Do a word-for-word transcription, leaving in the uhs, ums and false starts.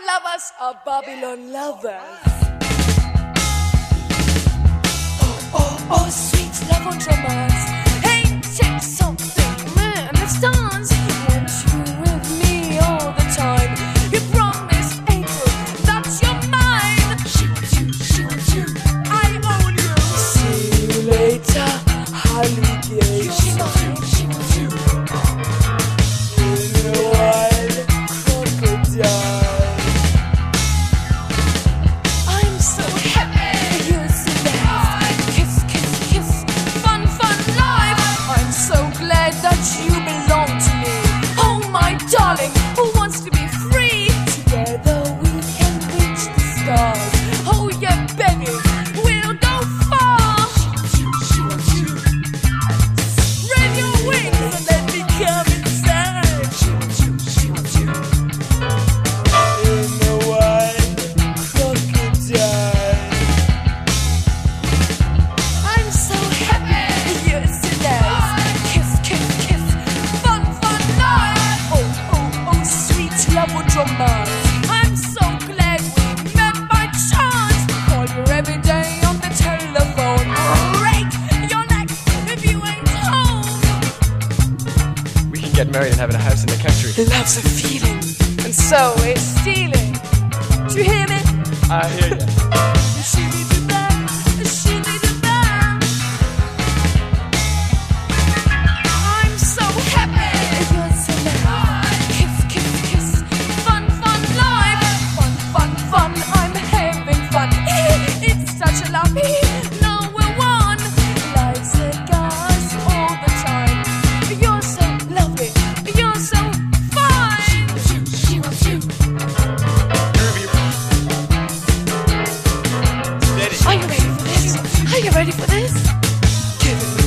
lovers are Babylon lovers. Oh, oh, oh, sweet love and romance. Hey, take something, man, let's dance. Want you with me all the time. You promised April that you're mine. Shoot you, shoot you, I own you. See you later, alligator. You're mine, shoot you. In a wild crocodile. I'm so happy you're alive. Kiss, kiss, kiss, fun, fun life. I'm so glad that you belong to me. Oh my darling, who wants to be free? Together we can reach the stars. Oh yeah, baby, we'll go far. Spread your wings and let me come inside. In a wild crocodile. I'm so happy you're so nice. Kiss, kiss, kiss, fun, fun life. Oh, oh, oh, sweet love and romance. I'm so glad we met by chance. Call you every day on the telephone. Break your neck if you ain't home. We can get married and have a house in the country. Love's a feeling, and so is stealing. Do you hear me? I hear you. I'm so happy you're so nice. Kiss, kiss, kiss, fun, fun life. Fun, fun, fun, I'm having fun. It's such a lovely, now we're one. Life's a gas all the time. You're so lovely, you're so fine. Steady. Are you ready for this? Are you ready for this? Give it